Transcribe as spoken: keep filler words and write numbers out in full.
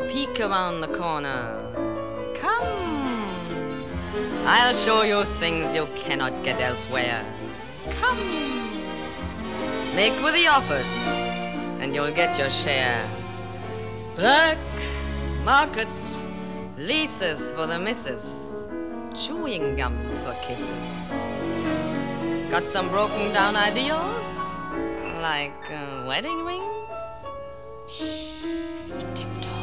peek around the corner. Come, I'll show you things you cannot get elsewhere. Come, make with the office, and you'll get your share. Black market, leases for the missus, chewing gum for kisses. Got some broken down ideals, like uh, wedding rings? Shh.